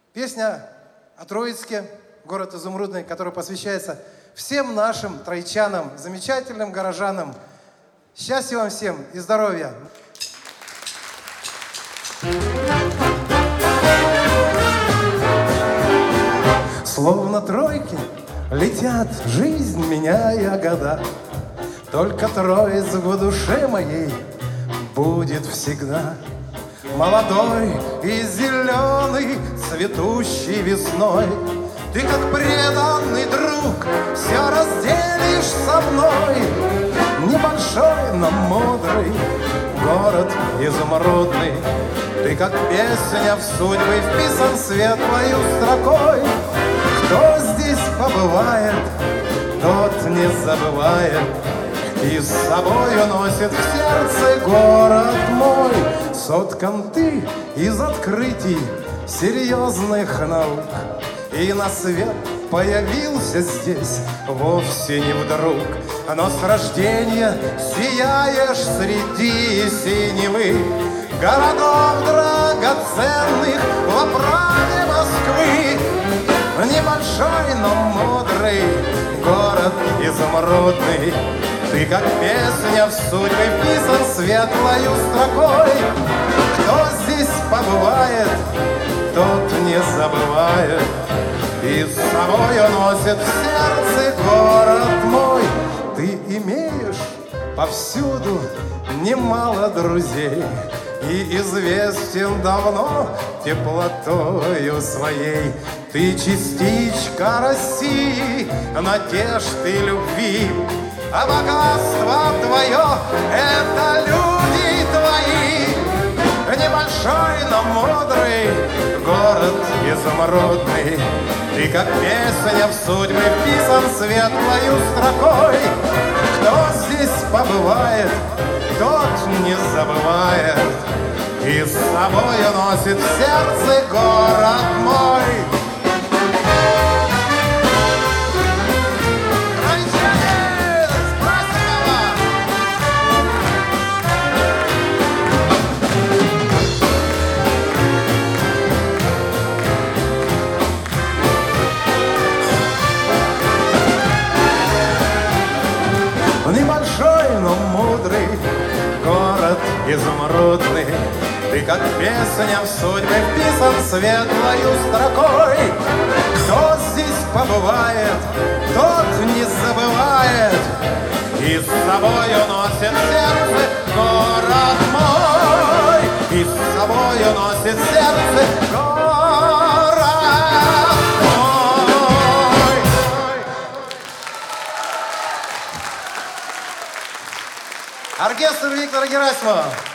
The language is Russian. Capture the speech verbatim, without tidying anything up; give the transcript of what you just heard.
Песня о Троицке, город Изумрудный, которая посвящается всем нашим троичанам, замечательным горожанам. Счастья вам всем и здоровья! Словно тройки летят, жизнь меняя года, только Троиц в душе моей будет всегда. Молодой и зеленый, цветущий весной, ты, как преданный друг, все разделишь со мной. Небольшой, но мудрый город изумрудный, ты, как песня в судьбы, вписан светлою строкой. Кто здесь побывает, тот не забывает и с собой уносит в сердце город мой. Соткан ты из открытий серьезных наук, и на свет появился здесь вовсе не вдруг, но с рождения сияешь среди синевы городов драгоценных в оправе Москвы. Небольшой, но мудрый город изумрудный, ты, как песня в судьбы, вписан светлою строкой. Кто здесь побывает, тот не забывает и с собой уносит в сердце город мой. Ты имеешь повсюду немало друзей и известен давно теплотою своей. Ты частичка России, надежды и любви, а богатство твое — это люди твои. Небольшой, но мудрый город изумрудный, ты, как песня в судьбы, вписан светлою строкой. Кто здесь побывает, тот не забывает и с собой уносит в сердце город мой. Небольшой, но мудрый город изумрудный, ты, как песня в судьбе, вписан светлою строкой. Кто здесь побывает, тот не забывает и с собой уносит в сердце город мой. И с собой уносит в сердце город мой. Оркестр Виктора Герасимова.